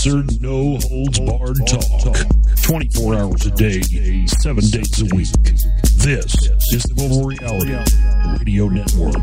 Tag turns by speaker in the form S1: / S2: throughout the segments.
S1: Uncensored, no holds barred talk. 24 hours a day, 7 days a week. This is the Global Reality Radio Network.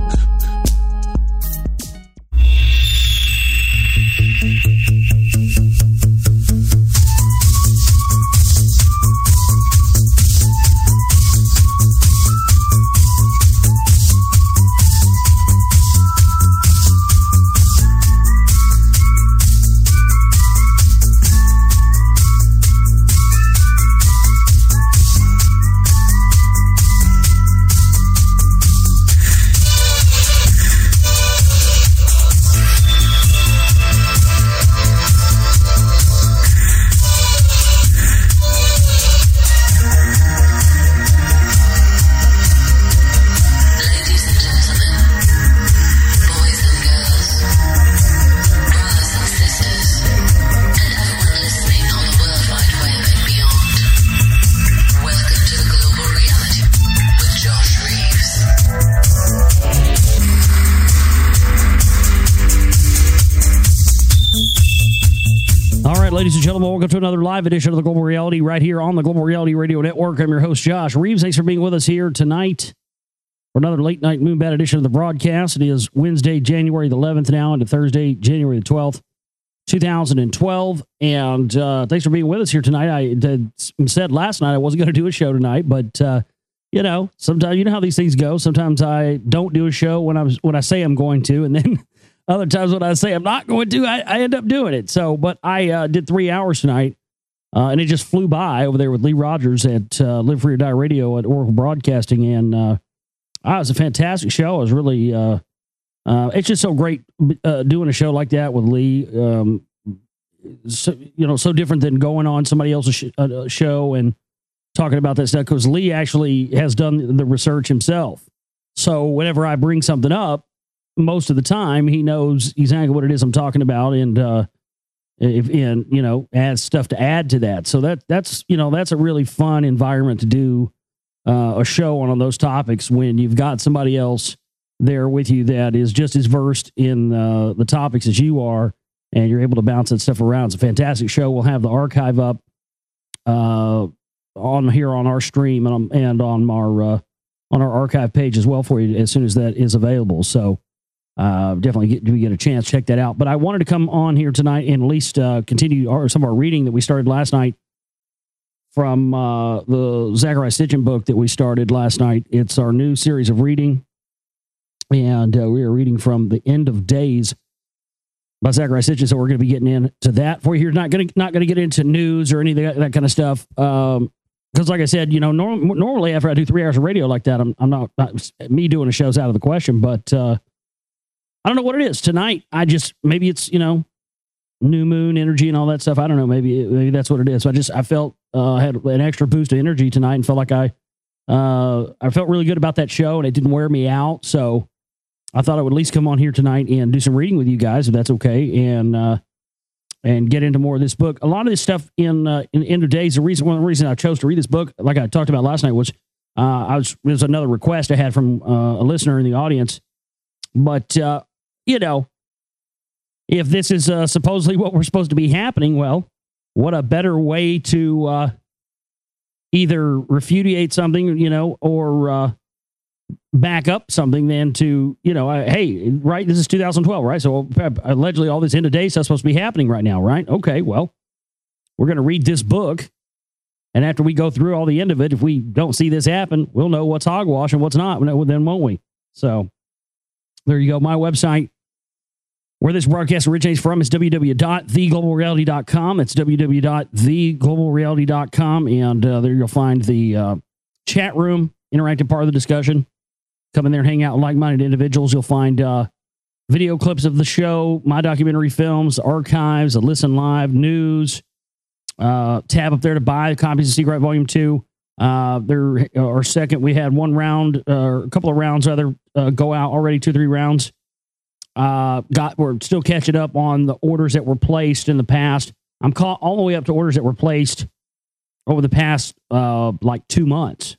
S2: Ladies and gentlemen, welcome to another live edition of the Global Reality right here on the Global Reality Radio Network. I'm your host, Josh Reeves. Thanks for being with us here tonight for another late night Moonbat edition of the broadcast. It is Wednesday, January the 11th now, into Thursday, January the 12th, 2012. And thanks for being with us here tonight. I said last night I wasn't going to do a show tonight, but you know, sometimes you know how these things go. Sometimes I don't do a show when I say I'm going to, and then other times when I say I'm not going to, I end up doing it. So, but I did 3 hours tonight, and it just flew by over there with Lee Rogers at Live Free or Die Radio at Oracle Broadcasting, and it was a fantastic show. I was really, it's just so great doing a show like that with Lee. So, you know, so different than going on somebody else's show and talking about that stuff, because Lee actually has done the research himself. So whenever I bring something up, most of the time he knows exactly what it is I'm talking about, and you know, adds stuff to add to that. So that's you know, that's a really fun environment to do a show on those topics when you've got somebody else there with you that is just as versed in the topics as you are, and you're able to bounce that stuff around. It's a fantastic show. We'll have the archive up on here on our stream and on our archive page as well for you as soon as that is available. So definitely get a chance, check that out. But I wanted to come on here tonight and at least continue some of our reading that we started last night from the Zachariah Sitchin book that we started last night. It's our new series of reading, and we are reading from The End of Days by Zachariah Sitchin. So we're going to be getting into that for you here. Not going to get into news or anything that kind of stuff. Because like I said, you know, normally after I do 3 hours of radio like that, I'm not me doing a show's out of the question, but I don't know what it is tonight. Maybe it's, you know, new moon energy and all that stuff. I don't know. Maybe that's what it is. So I felt had an extra boost of energy tonight and felt like I felt really good about that show, and it didn't wear me out. So I thought I would at least come on here tonight and do some reading with you guys, if that's okay, and get into more of this book. A lot of this stuff in End of Days. One of the reasons I chose to read this book, like I talked about last night, was it was another request I had from a listener in the audience. But you know, if this is supposedly what we're supposed to be happening, well, what a better way to either refutate something, you know, or back up something than to, you know, hey, right, this is 2012, right? So allegedly all this end of day stuff supposed to be happening right now, right? Okay, well, we're going to read this book, and after we go through all the end of it, if we don't see this happen, we'll know what's hogwash and what's not, then won't we? So there you go. My website, where this broadcast originates from, is www.theglobalreality.com. It's www.theglobalreality.com. And there you'll find the chat room, interactive part of the discussion. Come in there and hang out with like-minded individuals. You'll find video clips of the show, my documentary films, archives, a listen live, news, tab up there to buy copies of Secret Right Volume 2. There are second, we had one round, a couple of rounds rather, go out already, 2-3 rounds. We're still catching up on the orders that were placed in the past. I'm all the way up to orders that were placed over the past, like 2 months.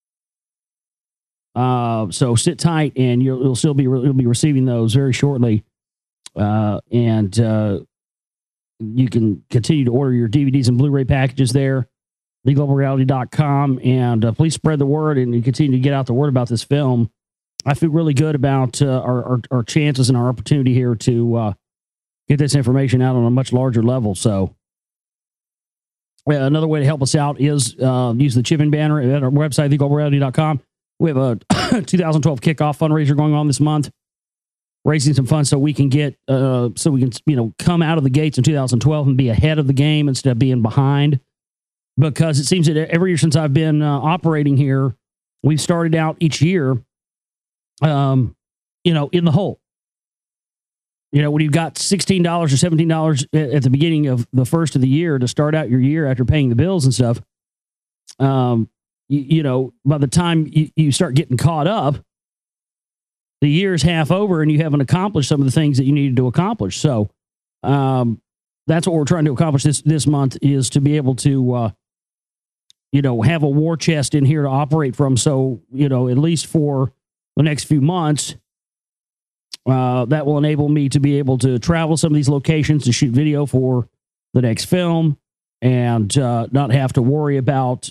S2: So sit tight, and you'll be receiving those very shortly. And you can continue to order your DVDs and Blu-ray packages there, theglobalreality.com, and please spread the word and continue to get out the word about this film. I feel really good about our chances and our opportunity here to get this information out on a much larger level. So another way to help us out is use the chip-in banner at our website, theglobalreality.com. We have a 2012 kickoff fundraiser going on this month, raising some funds so we can get come out of the gates in 2012 and be ahead of the game instead of being behind. Because it seems that every year since I've been operating here, we've started out each year in the hole. When you've got $16 or $17 at the beginning of the first of the year to start out your year after paying the bills and stuff, by the time you start getting caught up, the year's half over and you haven't accomplished some of the things that you needed to accomplish. So that's what we're trying to accomplish this month, is to be able to, have a war chest in here to operate from. So, at least for the next few months, that will enable me to be able to travel some of these locations to shoot video for the next film and not have to worry about,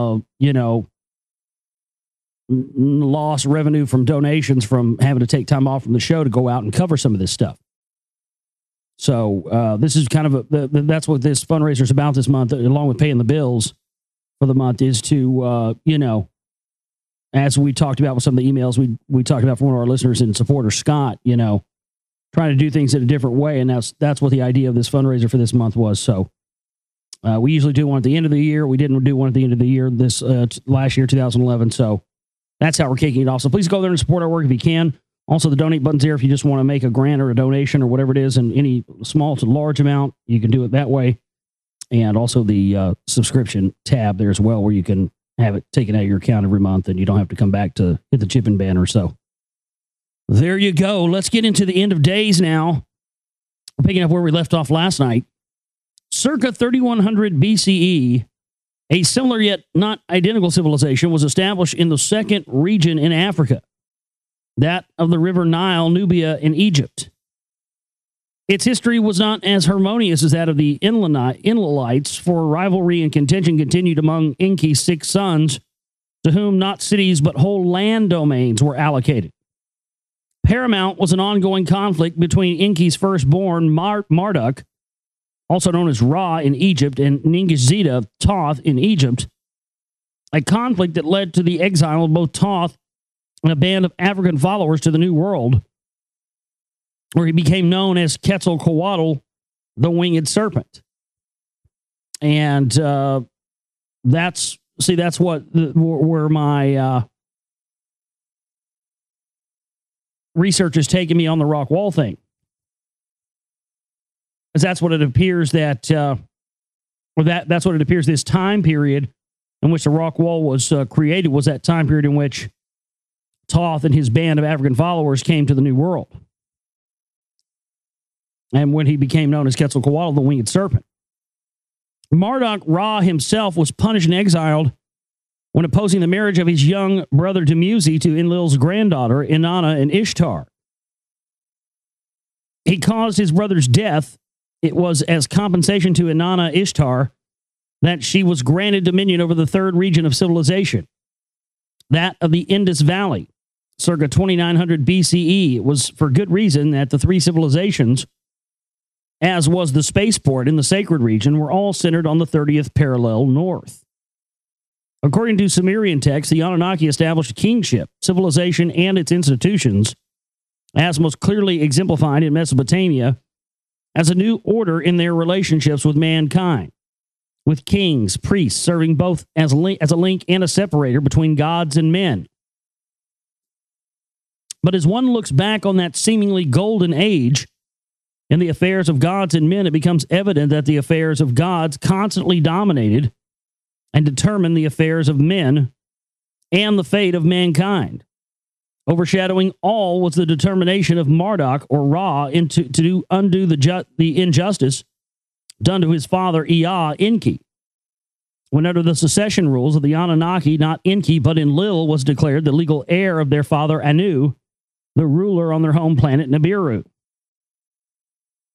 S2: lost revenue from donations from having to take time off from the show to go out and cover some of this stuff. So this is kind of that's what this fundraiser is about this month, along with paying the bills for the month, is to, as we talked about with some of the emails we talked about from one of our listeners and supporters, Scott, trying to do things in a different way. And that's what the idea of this fundraiser for this month was. So we usually do one at the end of the year. We didn't do one at the end of the year this last year, 2011. So that's how we're kicking it off. So please go there and support our work if you can. Also, the donate button's there if you just want to make a grant or a donation or whatever it is, and any small to large amount, you can do it that way. And also the subscription tab there as well, where you can have it taken out of your account every month and you don't have to come back to hit the chip-in banner. So there you go. Let's get into the end of days now. We're picking up where we left off last night. Circa 3100 BCE, a similar yet not identical civilization was established in the second region in Africa, that of the River Nile, Nubia, and Egypt. Its history was not as harmonious as that of the Inlalites, for rivalry and contention continued among Enki's 6 sons, to whom not cities but whole land domains were allocated. Paramount was an ongoing conflict between Enki's firstborn, Marduk, also known as Ra in Egypt, and Ningishzida, Thoth in Egypt, a conflict that led to the exile of both Thoth and a band of African followers to the New World, where he became known as Quetzalcoatl, the winged serpent. And that's where my research has taken me on the rock wall thing. Because that's what it appears that's what it appears this time period in which the rock wall was created was that time period in which Thoth and his band of African followers came to the New World. And when he became known as Quetzalcoatl, the winged serpent. Marduk Ra himself was punished and exiled when opposing the marriage of his young brother Dumuzi to Enlil's granddaughter, Inanna and Ishtar. He caused his brother's death. It was as compensation to Inanna Ishtar that she was granted dominion over the third region of civilization, that of the Indus Valley, circa 2900 BCE. It was for good reason that the 3 civilizations, as was the spaceport in the sacred region, were all centered on the 30th parallel north. According to Sumerian texts, the Anunnaki established kingship, civilization, and its institutions, as most clearly exemplified in Mesopotamia, as a new order in their relationships with mankind, with kings, priests serving both as a link and a separator between gods and men. But as one looks back on that seemingly golden age in the affairs of gods and men, it becomes evident that the affairs of gods constantly dominated and determined the affairs of men and the fate of mankind. Overshadowing all was the determination of Marduk or Ra to undo the injustice done to his father Ea, Enki. When under the succession rules of the Anunnaki, not Enki but Enlil was declared the legal heir of their father Anu, the ruler on their home planet Nibiru.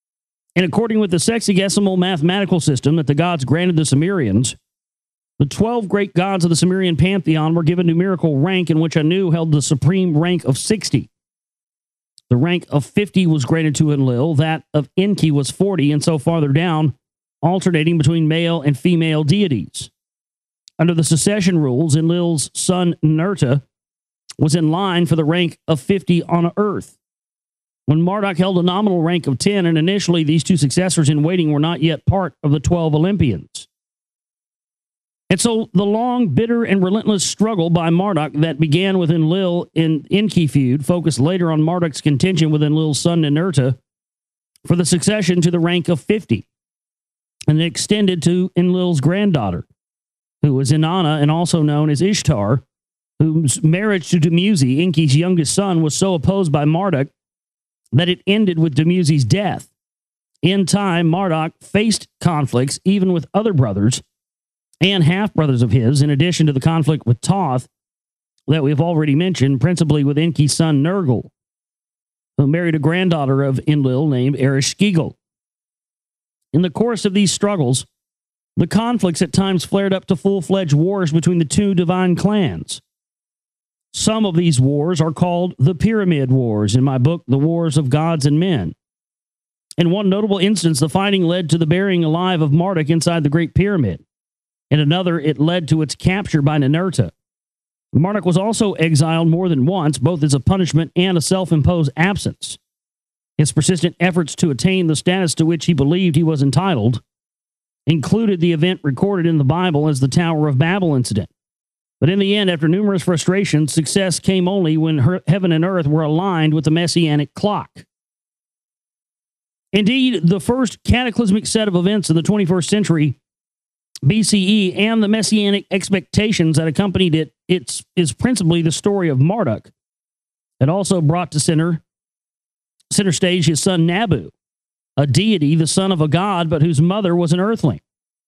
S2: And according with the sexagesimal mathematical system that the gods granted the Sumerians, the 12 great gods of the Sumerian pantheon were given numerical rank, in which Anu held the supreme rank of 60. The rank of 50 was granted to Enlil, that of Enki was 40, and so farther down, alternating between male and female deities. Under the succession rules, Enlil's son Nerta was in line for the rank of 50 on Earth. When Marduk held a nominal rank of 10, and initially these two successors in waiting were not yet part of the 12 Olympians. And so the long, bitter, and relentless struggle by Marduk that began with Enlil in Enki feud focused later on Marduk's contention with Enlil's son Ninurta for the succession to the rank of 50, and it extended to Enlil's granddaughter, who was Inanna and also known as Ishtar, whose marriage to Dumuzi, Enki's youngest son, was so opposed by Marduk that it ended with Dumuzi's death. In time, Marduk faced conflicts even with other brothers and half-brothers of his, in addition to the conflict with Thoth that we've already mentioned, principally with Enki's son Nergal, who married a granddaughter of Enlil named Ereshkigal. In the course of these struggles, the conflicts at times flared up to full-fledged wars between the two divine clans. Some of these wars are called the Pyramid Wars in my book, The Wars of Gods and Men. In one notable instance, the fighting led to the burying alive of Marduk inside the Great Pyramid. In another, it led to its capture by Ninurta. Marduk was also exiled more than once, both as a punishment and a self-imposed absence. His persistent efforts to attain the status to which he believed he was entitled included the event recorded in the Bible as the Tower of Babel incident. But in the end, after numerous frustrations, success came only when heaven and earth were aligned with the messianic clock. Indeed, the first cataclysmic set of events of the 21st century BCE and the messianic expectations that accompanied it, is principally the story of Marduk. It also brought to center stage his son Nabu, a deity, the son of a god, but whose mother was an earthling.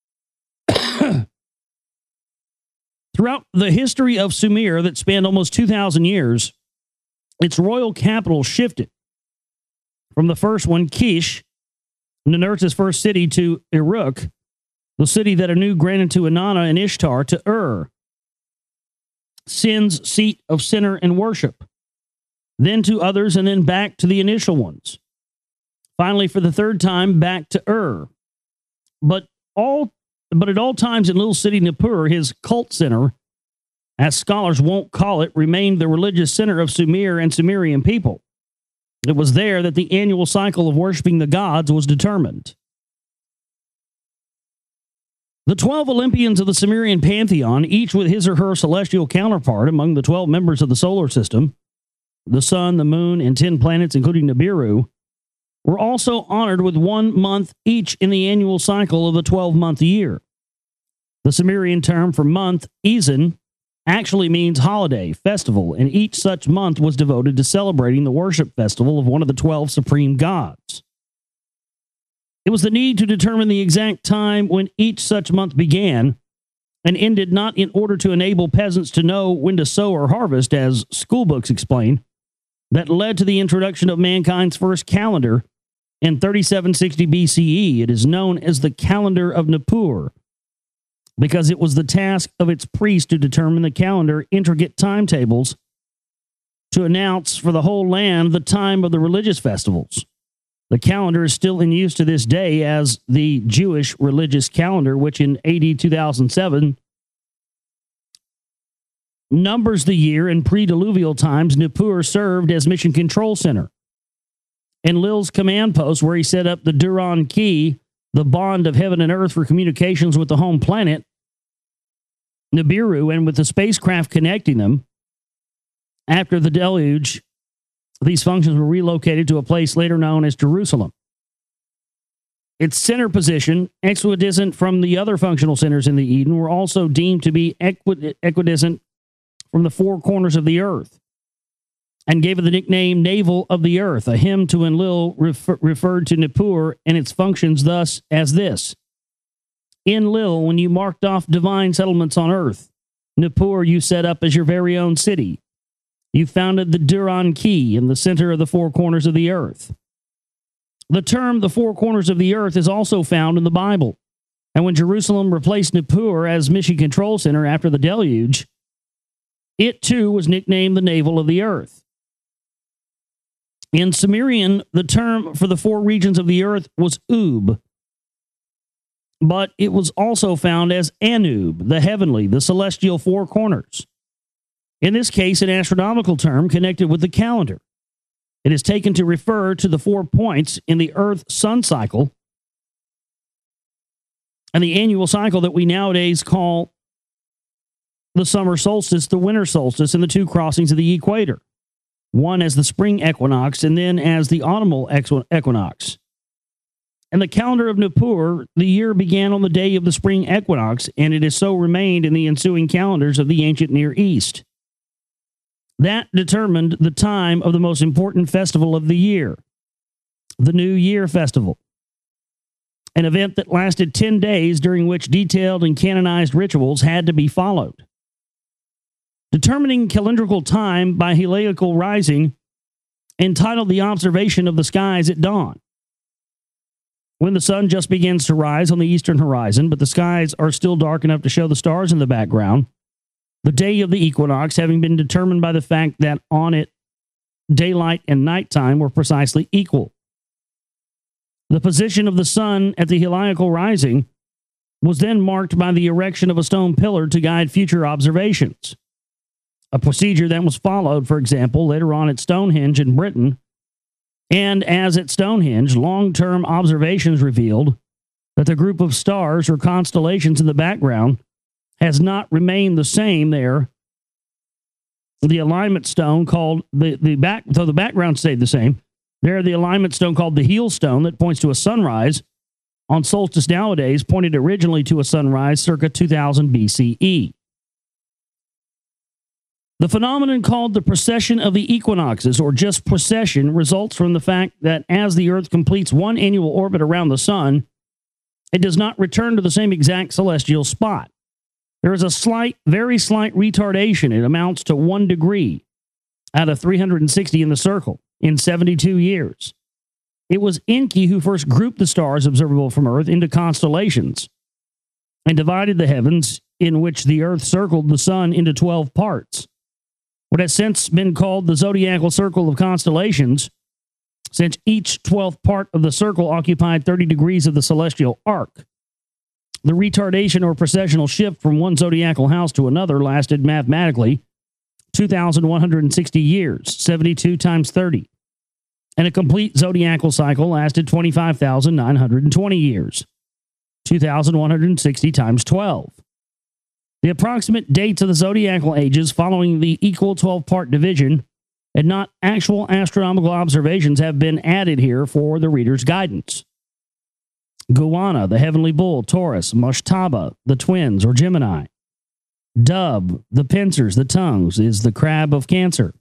S2: Throughout the history of Sumer that spanned almost 2,000 years, its royal capital shifted from the first one, Kish, Ninurta's first city, to Uruk, the city that Anu granted to Inanna and Ishtar, to Ur, Sin's seat of sinner and worship, then to others, and then back to the initial ones. Finally, for the third time, back to Ur. But at all times in Little City Nippur, his cult center, as scholars won't call it, remained the religious center of Sumer and Sumerian people. It was there that the annual cycle of worshiping the gods was determined. The 12 Olympians of the Sumerian pantheon, each with his or her celestial counterpart among the 12 members of the solar system, the sun, the moon, and 10 planets, including Nibiru, were also honored with 1 month each in the annual cycle of the 12-month year. The Sumerian term for month, Ezin, actually means holiday, festival, and each such month was devoted to celebrating the worship festival of one of the 12 supreme gods. It was the need to determine the exact time when each such month began and ended, not in order to enable peasants to know when to sow or harvest, as schoolbooks explain, that led to the introduction of mankind's first calendar in 3760 BCE. It is known as the calendar of Nippur because it was the task of its priests to determine the calendar intricate timetables to announce for the whole land the time of the religious festivals. The calendar is still in use to this day as the Jewish religious calendar, which in AD 2007 numbers the year. In pre-diluvial times, Nippur served as mission control center. Enlil's command post, where he set up the Duran Key, the bond of heaven and earth for communications with the home planet, Nibiru, and with the spacecraft connecting them. After the deluge, these functions were relocated to a place later known as Jerusalem. Its center position, equidistant from the other functional centers in the Eden, were also deemed to be equidistant from the four corners of the earth, and gave it the nickname Navel of the Earth. A hymn to Enlil referred to Nippur and its functions thus as this: Enlil, when you marked off divine settlements on earth, Nippur you set up as your very own city. You founded the Duran Key in the center of the four corners of the earth. The term the four corners of the earth is also found in the Bible. And when Jerusalem replaced Nippur as mission control center after the deluge, it too was nicknamed the navel of the earth. In Sumerian, the term for the four regions of the earth was Ub, but it was also found as Anub, the heavenly, the celestial four corners. In this case, an astronomical term connected with the calendar. It is taken to refer to the 4 points in the Earth-Sun cycle and the annual cycle that we nowadays call the summer solstice, the winter solstice, and the two crossings of the equator. One as the spring equinox and then as the autumnal equinox. In the calendar of Nippur, the year began on the day of the spring equinox, and it has so remained in the ensuing calendars of the ancient Near East. That determined the time of the most important festival of the year, the New Year Festival, an event that lasted 10 days during which detailed and canonized rituals had to be followed. Determining calendrical time by heliacal rising entitled the observation of the skies at dawn. When the sun just begins to rise on the eastern horizon, but the skies are still dark enough to show the stars in the background, the day of the equinox having been determined by the fact that on it daylight and nighttime were precisely equal. The position of the sun at the heliacal rising was then marked by the erection of a stone pillar to guide future observations. A procedure that was followed, for example, later on at Stonehenge in Britain. And as at Stonehenge, long-term observations revealed that the group of stars or constellations in the background has not remained the same there. The alignment stone called the background stayed the same. There, the alignment stone called the heel stone that points to a sunrise on solstice nowadays pointed originally to a sunrise circa 2000 BCE. The phenomenon called the precession of the equinoxes, or just precession, results from the fact that as the Earth completes one annual orbit around the sun, it does not return to the same exact celestial spot. There is a slight, very slight retardation. It amounts to 1 degree out of 360 in the circle in 72 years. It was Enki who first grouped the stars observable from Earth into constellations and divided the heavens in which the Earth circled the sun into 12 parts. What has since been called the zodiacal circle of constellations, since each 12th part of the circle occupied 30 degrees of the celestial arc. The retardation or precessional shift from one zodiacal house to another lasted mathematically 2,160 years, 72 times 30. And a complete zodiacal cycle lasted 25,920 years, 2,160 times 12. The approximate dates of the zodiacal ages following the equal 12-part division and not actual astronomical observations have been added here for the reader's guidance. Guana, the heavenly bull, Taurus; Mashtaba, the twins, or Gemini; Dub, the pincers, the tongues, is the crab of Cancer;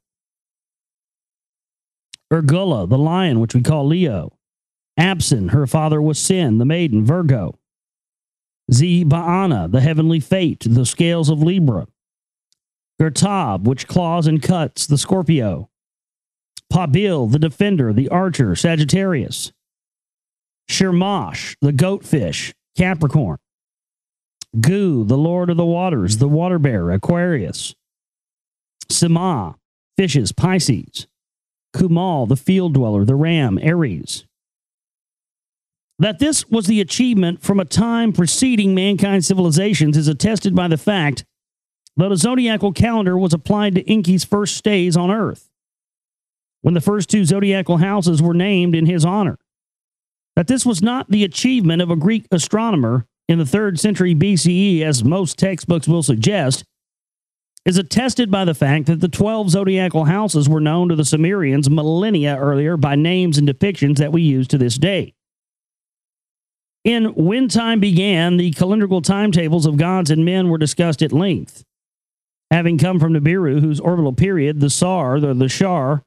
S2: Urgula, the lion, which we call Leo; Absin, her father was Sin, the maiden, Virgo; Ziba'ana, the heavenly fate, the scales of Libra; Gertab, which claws and cuts, the Scorpio; Pabil, the defender, the archer, Sagittarius; Shirmash, the goatfish, Capricorn; Gu, the lord of the waters, the water bearer, Aquarius; Sima, fishes, Pisces; Kumal, the field dweller, the ram, Aries. That this was the achievement from a time preceding mankind's civilizations is attested by the fact that a zodiacal calendar was applied to Enki's first stays on Earth, when the first two zodiacal houses were named in his honor. That this was not the achievement of a Greek astronomer in the 3rd century BCE, as most textbooks will suggest, is attested by the fact that the 12 zodiacal houses were known to the Sumerians millennia earlier by names and depictions that we use to this day. In When Time Began, the calendrical timetables of gods and men were discussed at length, having come from Nibiru, whose orbital period, the Sar, the Shar,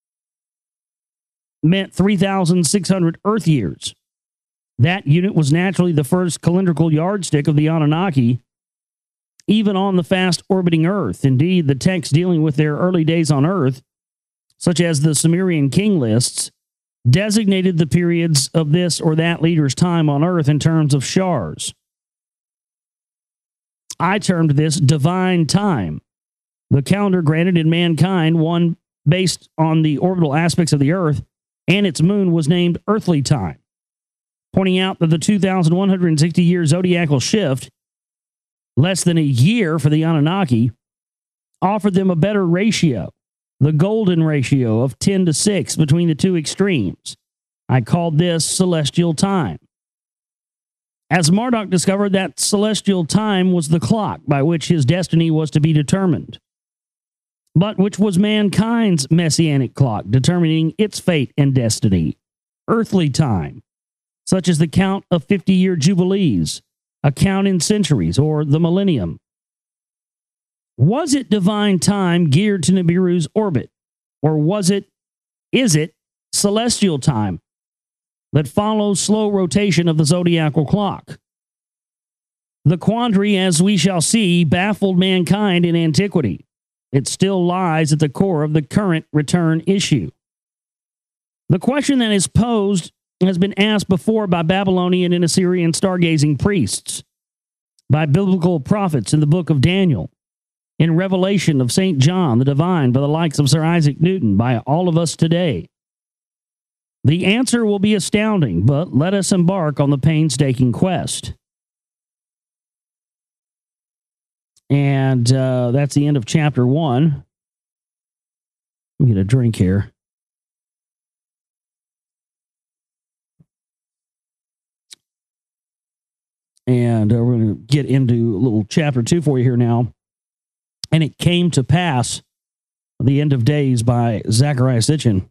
S2: meant 3,600 Earth years. That unit was naturally the first calendrical yardstick of the Anunnaki, even on the fast-orbiting Earth. Indeed, the texts dealing with their early days on Earth, such as the Sumerian king lists, designated the periods of this or that leader's time on earth in terms of shars. I termed this divine time. The calendar granted in mankind, one based on the orbital aspects of the earth and its moon, was named earthly time, pointing out that the 2,160-year zodiacal shift, less than a year for the Anunnaki, offered them a better ratio, the golden ratio of 10 to 6 between the two extremes. I called this celestial time. As Marduk discovered, that celestial time was the clock by which his destiny was to be determined, but which was mankind's messianic clock, determining its fate and destiny. Earthly time, such as the count of 50-year jubilees, a count in centuries, or the millennium. Was it divine time geared to Nibiru's orbit? Or is it celestial time that follows slow rotation of the zodiacal clock? The quandary, as we shall see, baffled mankind in antiquity. It still lies at the core of the current return issue. The question that is posed has been asked before by Babylonian and Assyrian stargazing priests, by biblical prophets in the book of Daniel, in Revelation of St. John the Divine, by the likes of Sir Isaac Newton, by all of us today. The answer will be astounding, but let us embark on the painstaking quest. And that's the end of chapter 1. Let me get a drink here. And we're going to get into a little chapter 2 for you here now. And it came to pass, the end of days, by Zechariah Sitchin.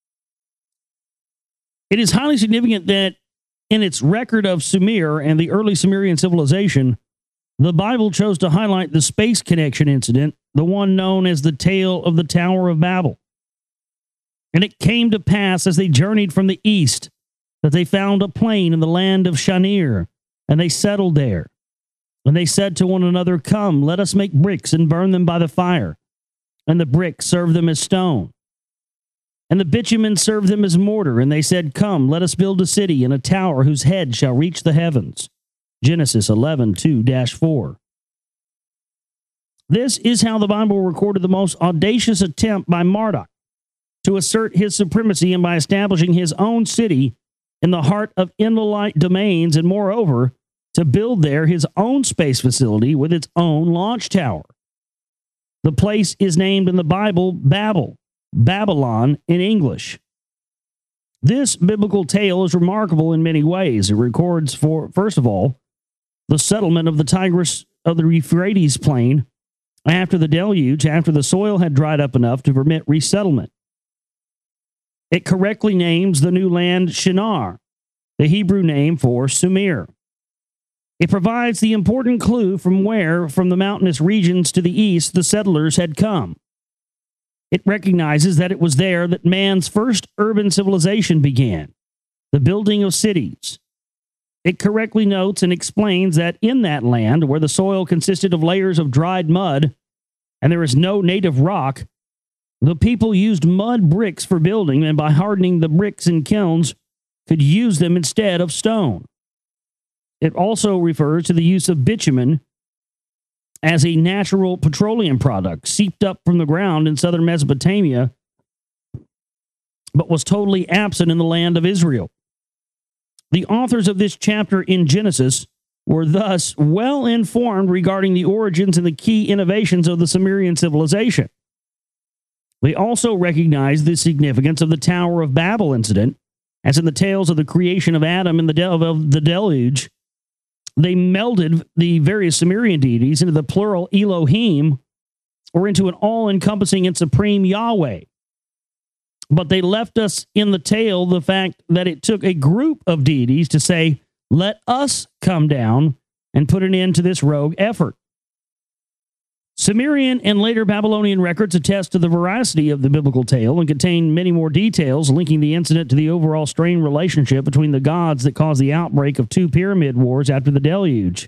S2: It is highly significant that in its record of Sumer and the early Sumerian civilization, the Bible chose to highlight the space connection incident, the one known as the Tale of the Tower of Babel. And it came to pass as they journeyed from the east that they found a plain in the land of Shanir, and they settled there. And they said to one another, "Come, let us make bricks and burn them by the fire. And the bricks served them as stone. And the bitumen served them as mortar. And they said, Come, let us build a city and a tower whose head shall reach the heavens." Genesis 11:2-4. This is how the Bible recorded the most audacious attempt by Marduk to assert his supremacy, and by establishing his own city in the heart of Indolite domains, and moreover, to build there his own space facility with its own launch tower. The place is named in the Bible Babel, Babylon in English. This biblical tale is remarkable in many ways. It records, first of all, the settlement of the Tigris of the Euphrates plain after the deluge, after the soil had dried up enough to permit resettlement. It correctly names the new land Shinar, the Hebrew name for Sumer. It provides the important clue from the mountainous regions to the east, the settlers had come. It recognizes that it was there that man's first urban civilization began, the building of cities. It correctly notes and explains that in that land, where the soil consisted of layers of dried mud and there is no native rock, the people used mud bricks for building, and by hardening the bricks in kilns, could use them instead of stone. It also refers to the use of bitumen as a natural petroleum product seeped up from the ground in southern Mesopotamia, but was totally absent in the land of Israel. The authors of this chapter in Genesis were thus well informed regarding the origins and the key innovations of the Sumerian civilization. They also recognized the significance of the Tower of Babel incident, as in the tales of the creation of Adam and the deluge. They melded the various Sumerian deities into the plural Elohim, or into an all-encompassing and supreme Yahweh. But they left us in the tale the fact that it took a group of deities to say, "Let us come down and put an end to this rogue effort." Sumerian and later Babylonian records attest to the veracity of the biblical tale and contain many more details linking the incident to the overall strained relationship between the gods that caused the outbreak of 2 pyramid wars after the deluge.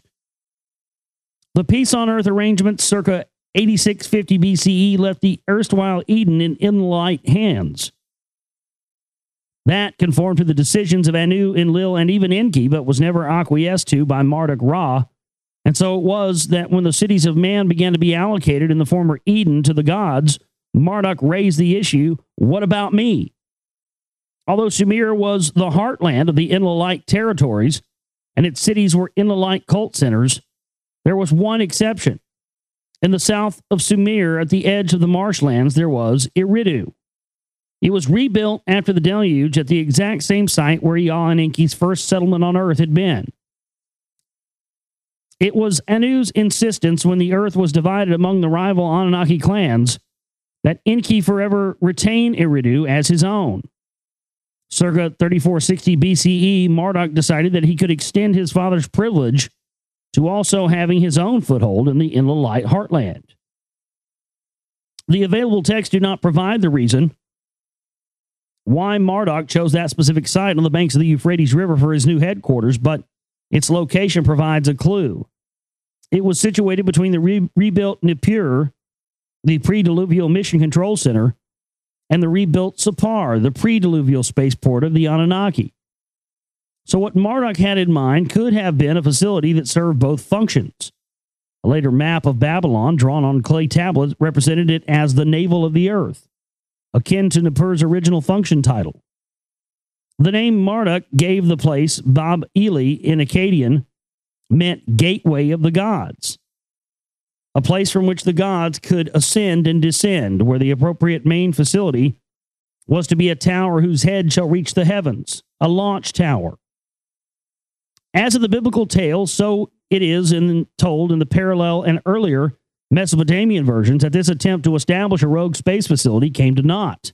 S2: The peace on earth arrangement circa 8650 BCE left the erstwhile Eden in Indolite hands. That conformed to the decisions of Anu, Enlil, and even Enki, but was never acquiesced to by Marduk-Ra. And so it was that when the cities of man began to be allocated in the former Eden to the gods, Marduk raised the issue, what about me? Although Sumer was the heartland of the Enlilite territories, and its cities were Enlilite cult centers, there was one exception. In the south of Sumer, at the edge of the marshlands, there was Eridu. It was rebuilt after the deluge at the exact same site where Ea and Enki's first settlement on earth had been. It was Anu's insistence when the earth was divided among the rival Anunnaki clans that Enki forever retain Eridu as his own. Circa 3460 BCE, Marduk decided that he could extend his father's privilege to also having his own foothold in the Enlilite heartland. The available texts do not provide the reason why Marduk chose that specific site on the banks of the Euphrates River for his new headquarters, but its location provides a clue. It was situated between the rebuilt Nippur, the pre-diluvial mission control center, and the rebuilt Sapar, the pre-diluvial spaceport of the Anunnaki. So what Marduk had in mind could have been a facility that served both functions. A later map of Babylon, drawn on clay tablets, represented it as the navel of the earth, akin to Nippur's original function title. The name Marduk gave the place Bab Eli in Akkadian meant gateway of the gods, a place from which the gods could ascend and descend, where the appropriate main facility was to be a tower whose head shall reach the heavens, a launch tower. As in the biblical tale, so it is told in the parallel and earlier Mesopotamian versions that this attempt to establish a rogue space facility came to naught.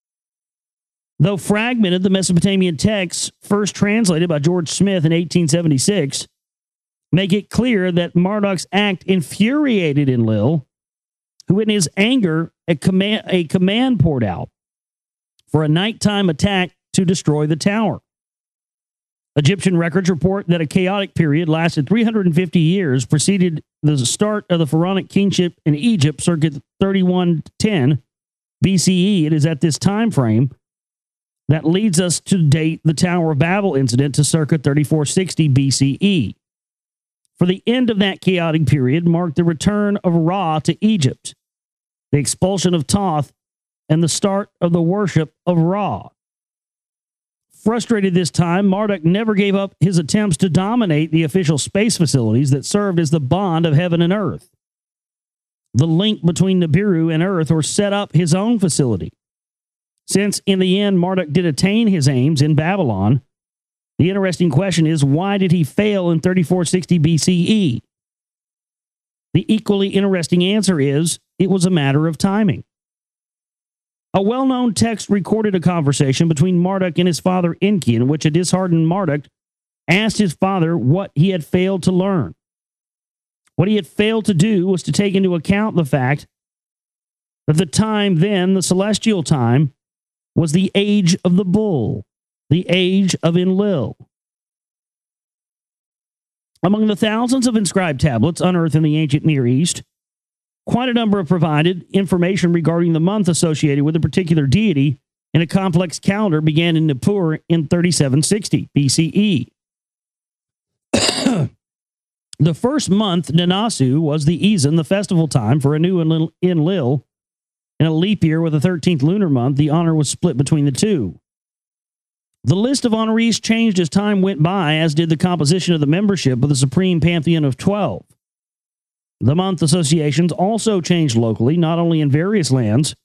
S2: Though fragmented, the Mesopotamian texts, first translated by George Smith in 1876, make it clear that Marduk's act infuriated Enlil, who in his anger a command poured out for a nighttime attack to destroy the tower. Egyptian records report that a chaotic period lasted 350 years, preceded the start of the pharaonic kingship in Egypt circa 3110 BCE. It is at this time frame that leads us to date the Tower of Babel incident to circa 3460 BCE. For the end of that chaotic period marked the return of Ra to Egypt, the expulsion of Thoth, and the start of the worship of Ra. Frustrated this time, Marduk never gave up his attempts to dominate the official space facilities that served as the bond of heaven and earth. The link between Nibiru and earth, or set up his own facility. Since in the end Marduk did attain his aims in Babylon, the interesting question is, why did he fail in 3460 BCE? The equally interesting answer is, it was a matter of timing. A well-known text recorded a conversation between Marduk and his father Enki, in which a disheartened Marduk asked his father what he had failed to learn. What he had failed to do was to take into account the fact that the time then, the celestial time, was the age of the bull, the age of Enlil. Among the thousands of inscribed tablets unearthed in the ancient Near East, quite a number have provided information regarding the month associated with a particular deity in a complex calendar began in Nippur in 3760 BCE. The first month, Nanasu, was the Ezan, the festival time for Anu and Enlil. In a leap year with the 13th lunar month, the honor was split between the two. The list of honorees changed as time went by, as did the composition of the membership of the Supreme Pantheon of 12. The month associations also changed locally, not only in various lands,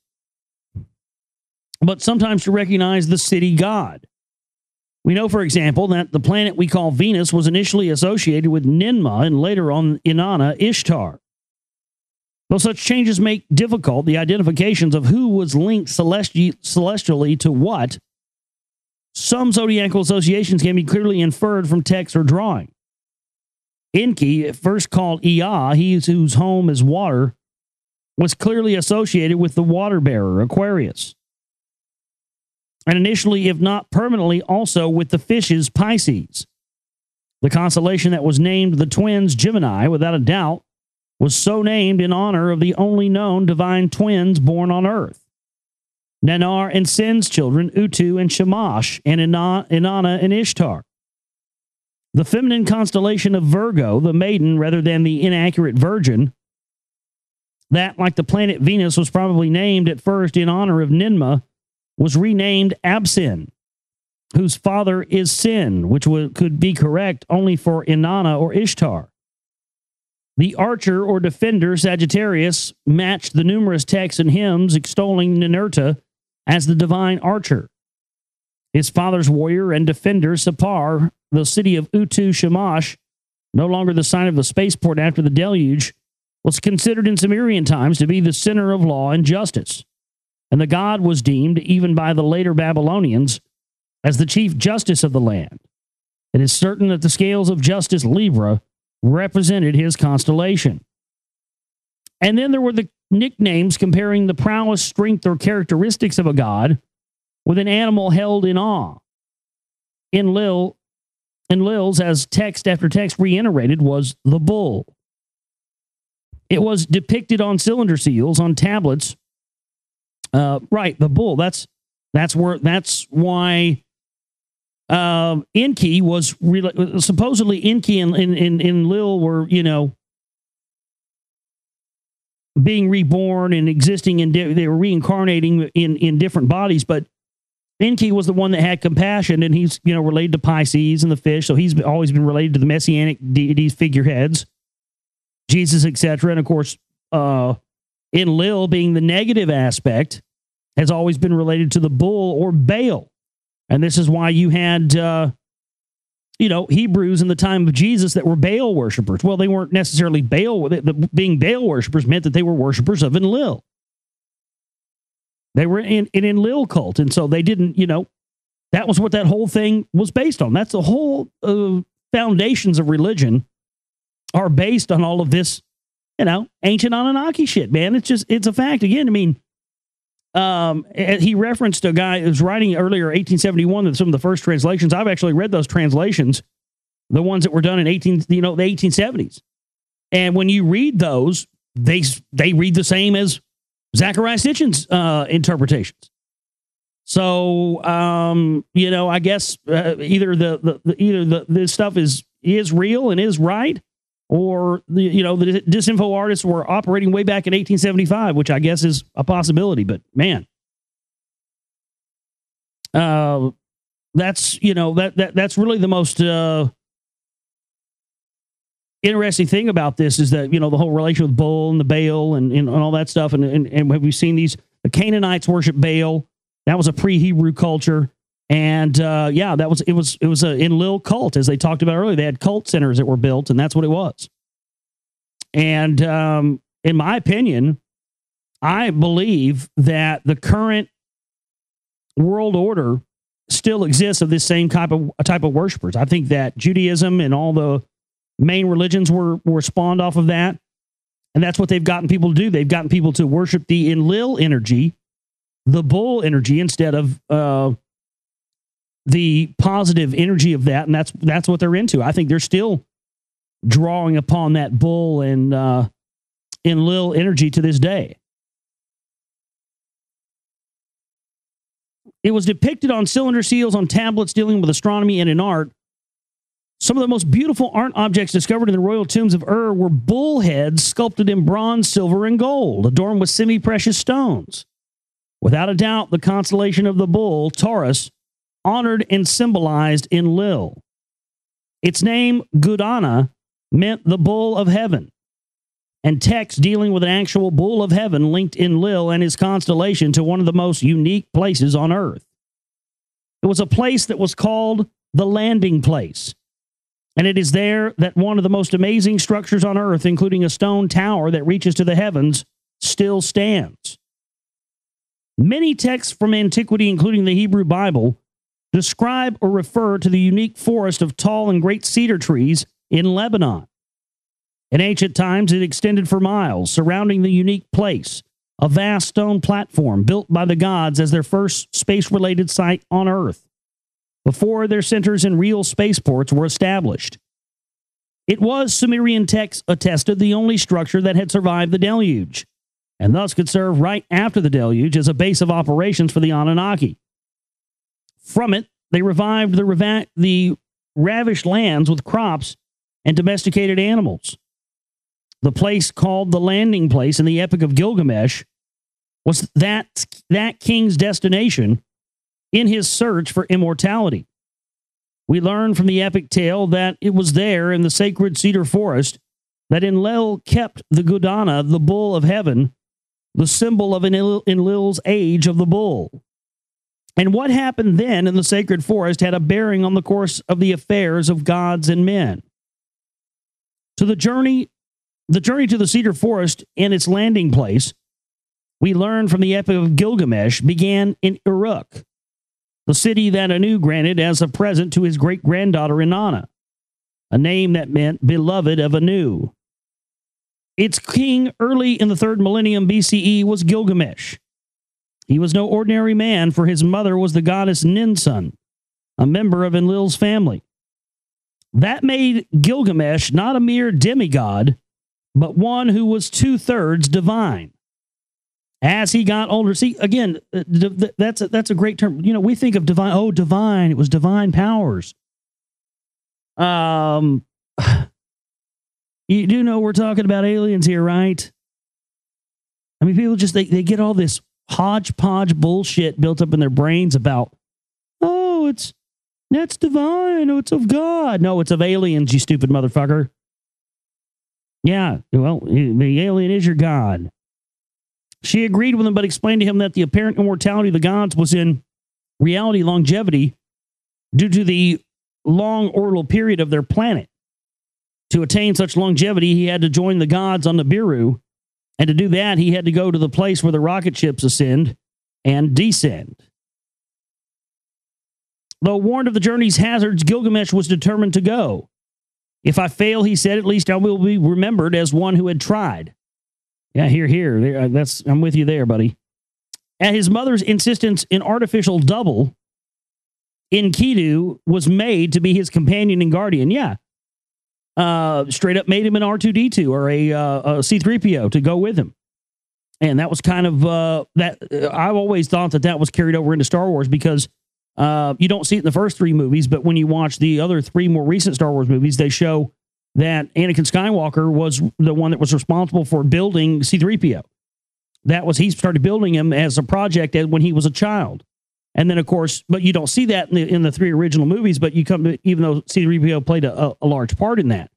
S2: but sometimes to recognize the city god. We know, for example, that the planet we call Venus was initially associated with Ninmah and later on Inanna Ishtar. Though such changes make difficult the identifications of who was linked celestially to what, some zodiacal associations can be clearly inferred from text or drawing. Enki, first called Ea, he whose home is water, was clearly associated with the water bearer, Aquarius. And initially, if not permanently, also with the fishes, Pisces. The constellation that was named the twins Gemini, without a doubt, was so named in honor of the only known divine twins born on Earth. Nannar and Sin's children, Utu and Shamash, and Inanna and Ishtar. The feminine constellation of Virgo, the maiden rather than the inaccurate virgin, that, like the planet Venus, was probably named at first in honor of Ninmah, was renamed Absin, whose father is Sin, which could be correct only for Inanna or Ishtar. The archer or defender, Sagittarius, matched the numerous texts and hymns extolling Ninurta as the divine archer. His father's warrior and defender, Sapar, the city of Utu Shamash, no longer the site of the spaceport after the deluge, was considered in Sumerian times to be the center of law and justice. And the god was deemed, even by the later Babylonians, as the chief justice of the land. It is certain that the scales of justice, Libra, represented his constellation. And then there were the nicknames comparing the prowess, strength, or characteristics of a god with an animal held in awe. Enlil's, as text after text reiterated, was the bull. It was depicted on cylinder seals, on tablets. Right, the bull. That's why Enki was supposedly Enki and Enlil were, being reborn and existing they were reincarnating in different bodies, but Enki was the one that had compassion, and he's, related to Pisces and the fish, so he's always been related to the messianic deities, figureheads, Jesus, etc. And of course, Enlil, being the negative aspect, has always been related to the bull or Baal. And this is why you had, Hebrews in the time of Jesus that were Baal worshipers. Well, they weren't necessarily Baal. Being Baal worshipers meant that they were worshipers of Enlil. They were in an Enlil cult. And so they didn't, that was what that whole thing was based on. That's the whole foundations of religion are based on all of this, ancient Anunnaki shit, man. It's a fact. Again, he referenced a guy who was writing earlier, 1871, that some of the first translations. I've actually read those translations, the ones that were done in the 1870s. And when you read those, they read the same as Zechariah Sitchin's interpretations. So, I guess either this stuff is real and is right, or the disinfo artists were operating way back in 1875, which I guess is a possibility. But man, that's that's really the most interesting thing about this is that the whole relation with Bull and the Baal and all that stuff. And have we seen these? The Canaanites worship Baal. That was a pre-Hebrew culture. And it was an Enlil cult, as they talked about earlier. They had cult centers that were built, and that's what it was. And in my opinion, I believe that the current world order still exists of this same type of worshipers. I think that Judaism and all the main religions were spawned off of that, and that's what they've gotten people to do. They've gotten people to worship the Enlil energy, the bull energy, instead of the positive energy of that, and that's what they're into. I think they're still drawing upon that bull and Enlil energy to this day. It was depicted on cylinder seals, on tablets dealing with astronomy and in art. Some of the most beautiful art objects discovered in the royal tombs of Ur were bull heads sculpted in bronze, silver, and gold, adorned with semi-precious stones. Without a doubt, the constellation of the bull, Taurus, honored and symbolized Enlil. Its name, Gudana, meant the bull of heaven, and texts dealing with an actual bull of heaven linked Enlil and his constellation to one of the most unique places on Earth. It was a place that was called the landing place, and it is there that one of the most amazing structures on Earth, including a stone tower that reaches to the heavens, still stands. Many texts from antiquity, including the Hebrew Bible, describe or refer to the unique forest of tall and great cedar trees in Lebanon. In ancient times, it extended for miles, surrounding the unique place, a vast stone platform built by the gods as their first space-related site on Earth, before their centers and real spaceports were established. It was, Sumerian texts attested, the only structure that had survived the deluge, and thus could serve right after the deluge as a base of operations for the Anunnaki. From it, they revived the ravished lands with crops and domesticated animals. The place called the landing place in the Epic of Gilgamesh was that king's destination in his search for immortality. We learn from the epic tale that it was there in the sacred cedar forest that Enlil kept the Gudana, the bull of heaven, the symbol of Enlil's age of the bull. And what happened then in the sacred forest had a bearing on the course of the affairs of gods and men. To the journey to the cedar forest and its landing place, we learn from the Epic of Gilgamesh, began in Uruk, the city that Anu granted as a present to his great-granddaughter Inanna, a name that meant beloved of Anu. Its king early in the 3rd millennium BCE was Gilgamesh. He was no ordinary man, for his mother was the goddess Ninsun, a member of Enlil's family. That made Gilgamesh not a mere demigod, but one who was 2/3 divine. As he got older, see, again, that's a great term. You know, we think of divine, divine, it was divine powers. You do know we're talking about aliens here, right? I mean, people just, they get all this hodgepodge bullshit built up in their brains about, that's divine, it's of God. No, it's of aliens, you stupid motherfucker. Yeah, well, the alien is your God. She agreed with him, but explained to him that the apparent immortality of the gods was in reality longevity due to the long orbital period of their planet. To attain such longevity, he had to join the gods on Nibiru, and to do that, he had to go to the place where the rocket ships ascend and descend. Though warned of the journey's hazards, Gilgamesh was determined to go. If I fail, he said, at least I will be remembered as one who had tried. Yeah, here. I'm with you there, buddy. At his mother's insistence, an artificial double, Enkidu, was made to be his companion and guardian. Yeah. Straight up made him an R2-D2 or a C-3PO to go with him. And that was kind of, I've always thought that was carried over into Star Wars because you don't see it in the first 3 movies, but when you watch the other 3 more recent Star Wars movies, they show that Anakin Skywalker was the one that was responsible for building C-3PO. He started building him as a project when he was a child. And then, of course, but you don't see that in the 3 original movies, but you come to, even though C-3PO played a large part in that.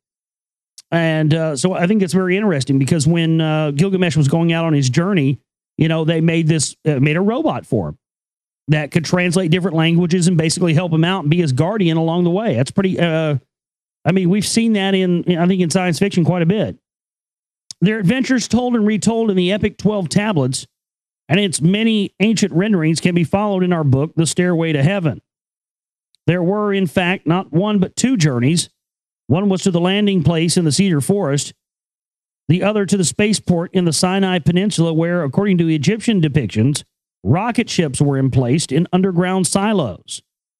S2: And so I think it's very interesting because when Gilgamesh was going out on his journey, they made a robot for him that could translate different languages and basically help him out and be his guardian along the way. That's pretty, we've seen that in science fiction quite a bit. Their adventures told and retold in the epic 12 tablets and its many ancient renderings can be followed in our book, The Stairway to Heaven. There were, in fact, not 1 but 2 journeys. One was to the landing place in the Cedar Forest, the other to the spaceport in the Sinai Peninsula, where, according to Egyptian depictions, rocket ships were emplaced in underground silos.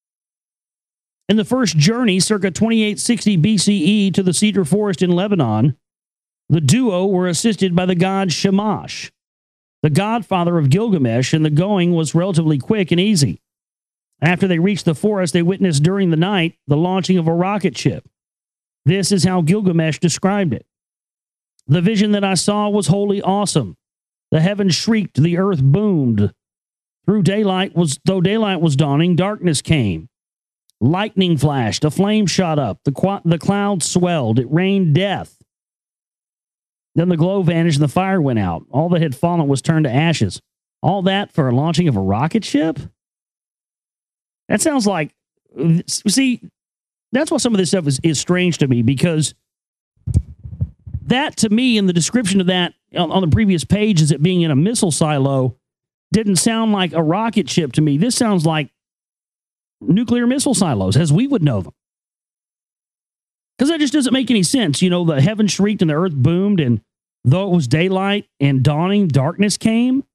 S2: In the first journey, circa 2860 BCE, to the Cedar Forest in Lebanon, the duo were assisted by the god Shamash, the godfather of Gilgamesh, and the going was relatively quick and easy. After they reached the forest, they witnessed during the night the launching of a rocket ship. This is how Gilgamesh described it. The vision that I saw was wholly awesome. The heavens shrieked, the earth boomed. Though daylight was dawning, darkness came. Lightning flashed, a flame shot up, the clouds swelled, it rained death. Then the glow vanished and the fire went out. All that had fallen was turned to ashes. All that for a launching of a rocket ship? That sounds like, see, that's why some of this stuff is strange to me, because that, to me, in the description of that on the previous page, as it being in a missile silo, didn't sound like a rocket ship to me. This sounds like nuclear missile silos, as we would know them. Because that just doesn't make any sense. The heavens shrieked and the earth boomed, and though it was daylight and dawning, darkness came.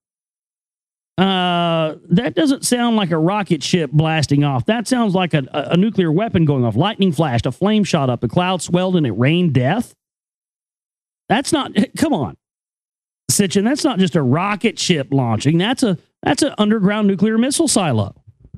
S2: That doesn't sound like a rocket ship blasting off. That sounds like a nuclear weapon going off. Lightning flashed, a flame shot up, the cloud swelled, and it rained death. That's not, come on. Sitchin, that's not just a rocket ship launching. That's an underground nuclear missile silo.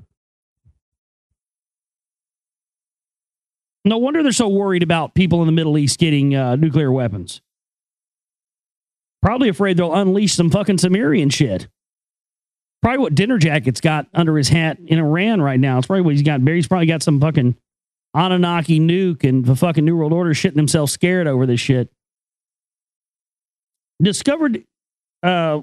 S2: No wonder they're so worried about people in the Middle East getting nuclear weapons. Probably afraid they'll unleash some fucking Sumerian shit. Probably what Dinner Jacket's got under his hat in Iran right now. It's probably what he's got. He's probably got some fucking Anunnaki nuke and the fucking New World Order shitting himself scared over this shit. Discovered, odd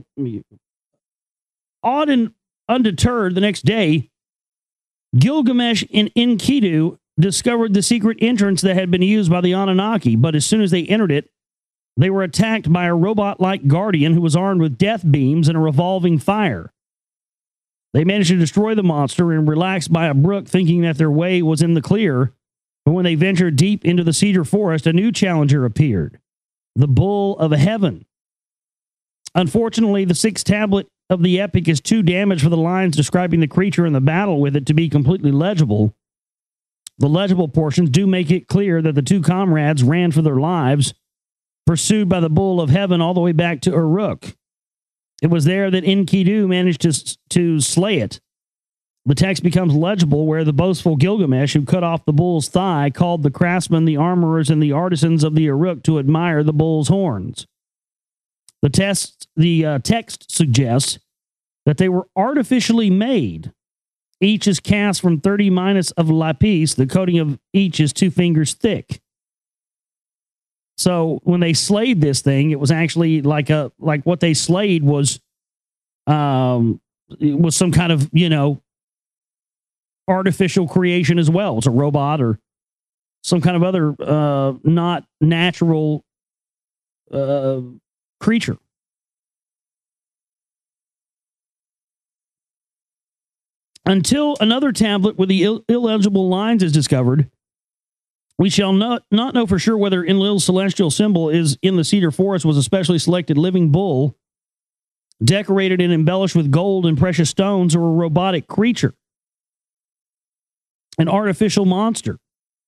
S2: and undeterred the next day, Gilgamesh and Enkidu discovered the secret entrance that had been used by the Anunnaki, but as soon as they entered it, they were attacked by a robot-like guardian who was armed with death beams and a revolving fire. They managed to destroy the monster and relaxed by a brook, thinking that their way was in the clear. But when they ventured deep into the cedar forest, a new challenger appeared, the Bull of Heaven. Unfortunately, the sixth tablet of the epic is too damaged for the lines describing the creature and the battle with it to be completely legible. The legible portions do make it clear that the two comrades ran for their lives, pursued by the Bull of Heaven all the way back to Uruk. It was there that Enkidu managed to slay it. The text becomes legible where the boastful Gilgamesh, who cut off the bull's thigh, called the craftsmen, the armorers, and the artisans of the Uruk to admire the bull's horns. The text suggests that they were artificially made. Each is cast from 30 minus of lapis. The coating of each is 2 fingers thick. So when they slayed this thing, it was actually like what they slayed was some kind of, artificial creation as well. It's a robot or some kind of other not natural creature. Until another tablet with the illegible lines is discovered, we shall not know for sure whether Enlil's celestial symbol is in the cedar forest was a specially selected living bull, decorated and embellished with gold and precious stones, or a robotic creature, an artificial monster.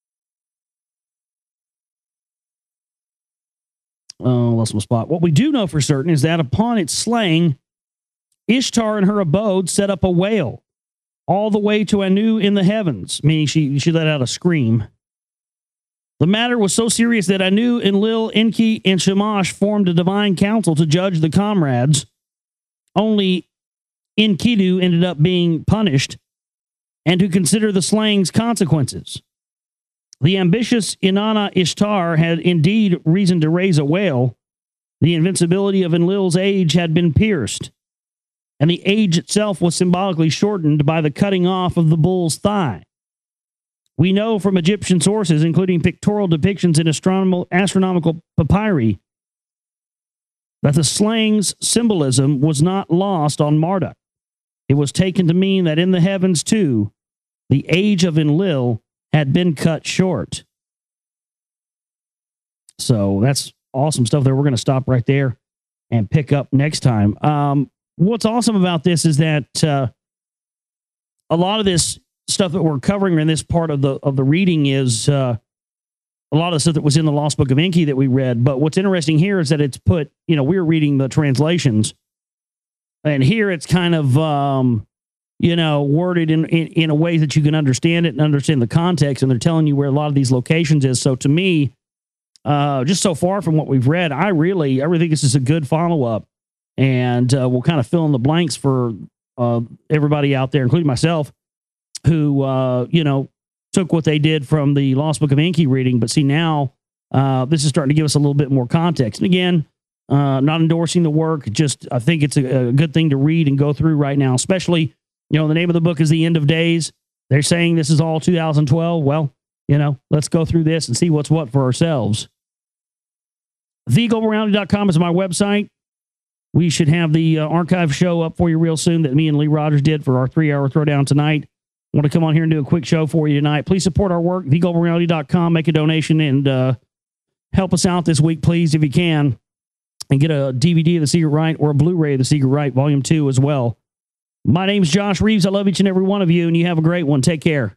S2: Oh, lost my spot. What we do know for certain is that upon its slaying, Ishtar in her abode set up a wail all the way to Anu in the heavens, meaning she let out a scream. The matter was so serious that Anu, Enlil, Enki, and Shamash formed a divine council to judge the comrades. Only Enkidu ended up being punished and to consider the slaying's consequences. The ambitious Inanna Ishtar had indeed reason to raise a wail. The invincibility of Enlil's age had been pierced, and the age itself was symbolically shortened by the cutting off of the bull's thigh. We know from Egyptian sources, including pictorial depictions in astronomical papyri, that the slaying's symbolism was not lost on Marduk. It was taken to mean that in the heavens, too, the age of Enlil had been cut short. So that's awesome stuff there. We're going to stop right there and pick up next time. What's awesome about this is that a lot of this stuff that we're covering in this part of the reading is a lot of the stuff that was in the Lost Book of Enki that we read. But what's interesting here is that it's put, we're reading the translations, and here it's kind of, worded in a way that you can understand it and understand the context, and they're telling you where a lot of these locations is. So to me, just so far from what we've read, I think this is a good follow-up, and we'll kind of fill in the blanks for everybody out there, including myself, who, took what they did from the Lost Book of Enki reading. But see, now this is starting to give us a little bit more context. And again, not endorsing the work, just I think it's a good thing to read and go through right now, especially, the name of the book is The End of Days. They're saying this is all 2012. Well, let's go through this and see what's what for ourselves. TheGlobalReality.com is my website. We should have the archive show up for you real soon that me and Lee Rogers did for our 3-hour throwdown tonight. I want to come on here and do a quick show for you tonight. Please support our work, TheGlobalReality.com. Make a donation and help us out this week, please, if you can. And get a DVD of The Secret Rite or a Blu-ray of The Secret Rite Volume 2 as well. My name's Josh Reeves. I love each and every one of you, and you have a great one. Take care.